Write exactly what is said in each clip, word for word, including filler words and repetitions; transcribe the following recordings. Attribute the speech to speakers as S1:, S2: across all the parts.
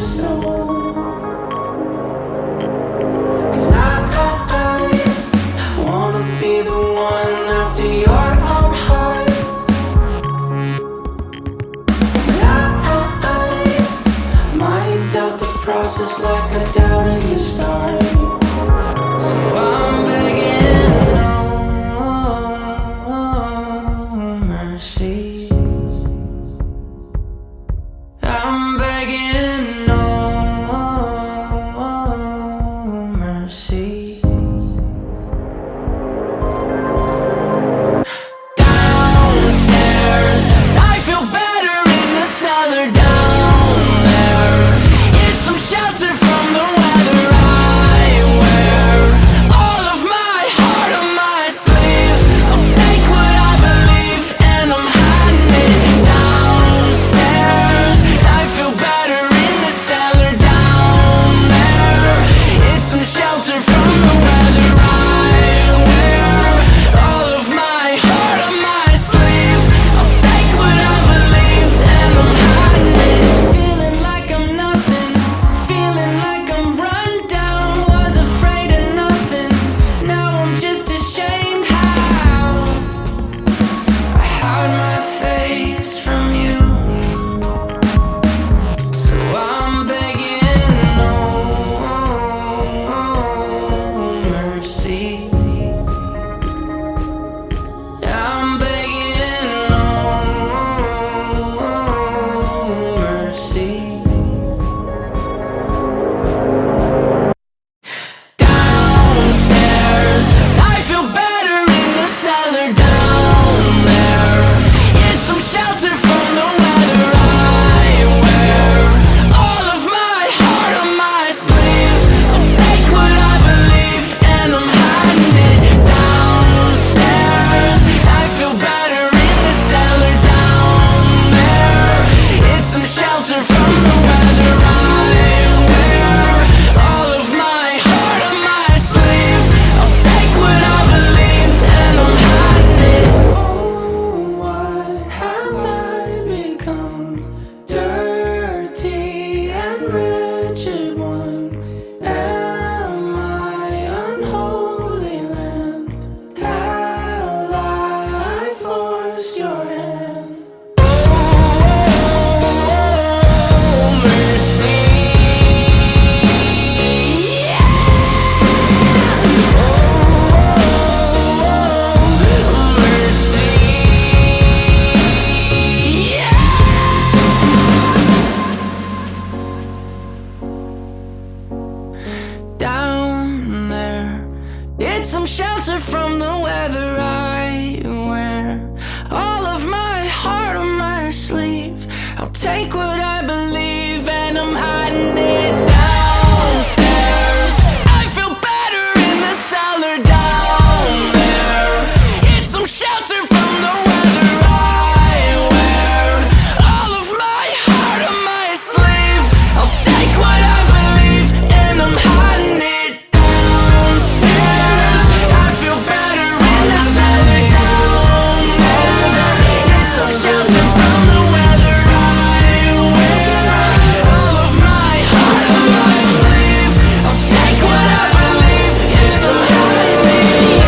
S1: soul. 'Cause I, I, I wanna be the one after your own heart. But I, I, I might doubt the process like I doubted the start. So I'm begging, no mercy. I'm begging, no mercy. Downstairs, I feel better in the cellar down there. It's some shelter from the weather I wear. All of my heart on my sleeve. I'll take what I believe and I'm hiding it downstairs. I feel better in the cellar down there. It's some shelter from the weather I wear. All of my heart on my sleeve. I'll take what I believe and I'm hiding it. Feeling like I'm nothing, feeling like I'm run down. Was afraid of nothing, now I'm just ashamed how I hide my face from you. So I'm begging, no mercy. I'm begging, no mercy. Downstairs, I feel better in the cellar down there. It's some shelter from the weather I wear. All of my heart on my sleeve. I'll take what I believe and I'm hiding it downstairs. I feel better in the cellar down there. It's some shelter from the weather I wear. All of my heart on my sleeve. I'll take what I believe and I'm hiding it. Oh, what have I become? Dirty and wretched one. Am I unholy land? Have I forced your hand? Oh, mercy. Down there, it's some shelter from the weather I wear. All of my heart on my sleeve. I'll take what I believe and I'm hiding it downstairs. I feel better in the cellar down there. It's some shelter from the weather I wear. All of my heart on my sleeve. I'll take what I believe and I'm hiding it downstairs. I feel better in the cellar down there. It's some shelter from the weather I wear. All of my heart on my sleeve. I'll take what I believe and I'm hiding it.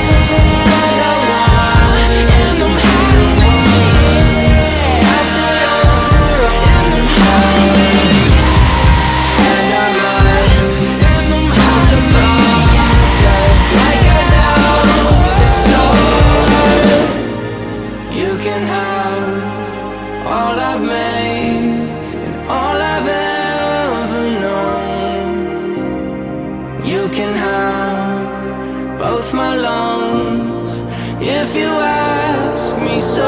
S1: And I'm hiding it. After all, and I'm hiding it. And I'm hiding it. And I'm hiding it. Just like I doubt the start. You can have all I've made and all I've ever known. You can have both my lungs if you ask me so.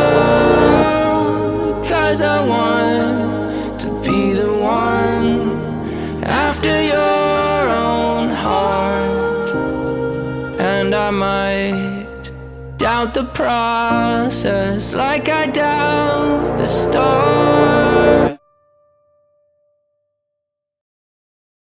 S1: 'Cause I want to be the one after your own heart. And I might doubt the process like I doubt the start.